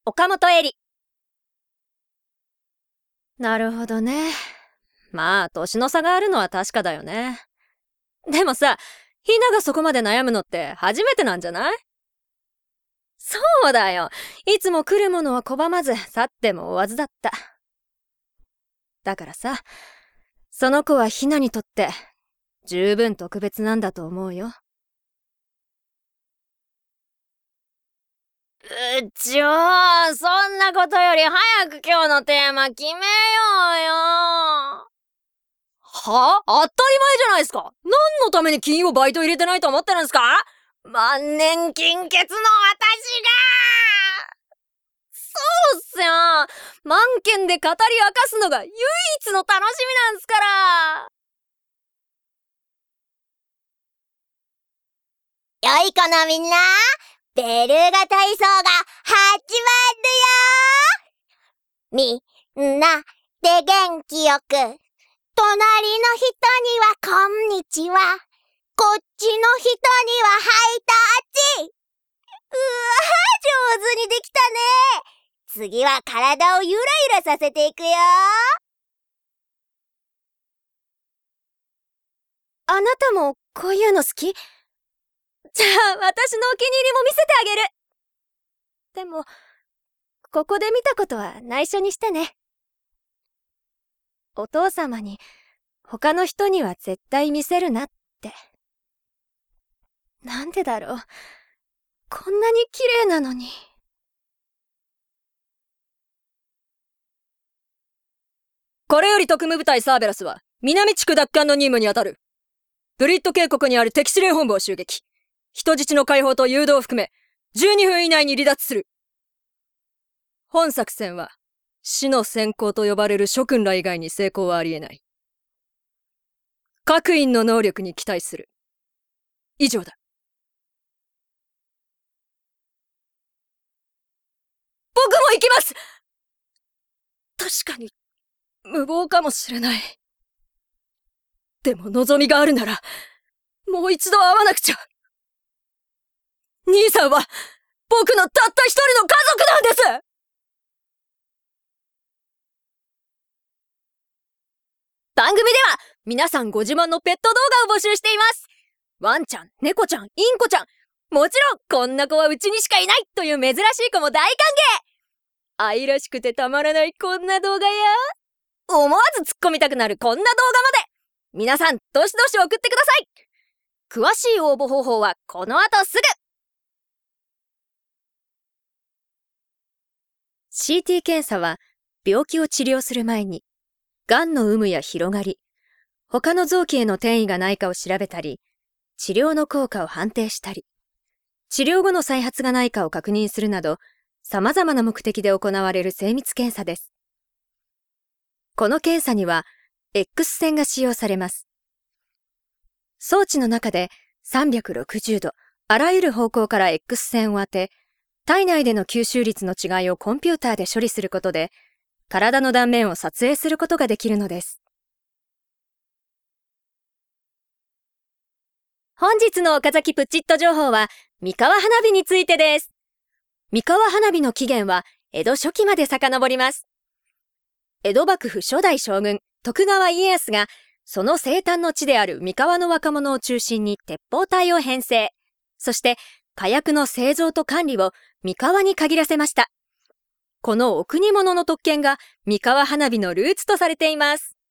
岡本絵里。なるほどね。まあ、年の差があるのは確かだよね。でもさ、ひながそこまで悩むのって初めてなんじゃない？そうだよ。いつも来るものは拒まず、去っても追わずだった。だからさ、その子はひなにとって、十分特別なんだと思うよ。そんなことより早く今日のテーマ決めようよ。は？当たり前じゃないですか。何のために金曜バイト入れてないと思ってるんですか？万年金欠の私が。そうっすよ。満件で語り明かすのが唯一の楽しみなんすから。 良い子のみんな、ベルーガ体操が始まるよ。みんなで元気よく、隣の人にはこんにちは、こっちの人にはハイタッチ。上手にできたね。次は体をゆらゆらさせていくよ。 あなたもこういうの好き？じゃあ私のお気に入りも見せてあげる。でも、ここで見たことは内緒にしてね。お父様に他の人には絶対見せるなって。なんでだろう。こんなに綺麗なのに。これより特務部隊サーベラスは南地区奪還の任務に当たる。ブリッド渓谷にある敵司令本部を襲撃。人質の解放と誘導を含め12分以内に離脱する。本作戦は死の先行と呼ばれる諸君ら以外に成功はありえない。各員の能力に期待する。以上だ。僕も行きます。確かに無謀かもしれない。でも望みがあるならもう一度会わなくちゃ。兄さんは僕のたった一人の家族なんです。番組では皆さんご自慢のペット動画を募集しています。ワンちゃん、猫ちゃん、インコちゃん、もちろんこんな子はうちにしかいないという珍しい子も大歓迎。愛らしくてたまらないこんな動画や、思わず突っ込みたくなるこんな動画まで、皆さんどしどし送ってください。詳しい応募方法はこの後すぐ。 CT 検査は病気を治療する前にがんの有無や広がり、他の臓器への転移がないかを調べたり、治療の効果を判定したり、治療後の再発がないかを確認するなど、様々な目的で行われる精密検査です。この検査には X 線が使用されます。装置の中で360度、あらゆる方向から X 線を当て、体内での吸収率の違いをコンピューターで処理することで、体の断面を撮影することができるのです。本日の岡崎プチッと情報は三河花火についてです。三河花火の起源は江戸初期まで遡ります。江戸幕府初代将軍徳川家康がその生誕の地である三河の若者を中心に鉄砲隊を編成。そして火薬の製造と管理を三河に限らせました。このお国物の特権が三河花火のルーツとされています。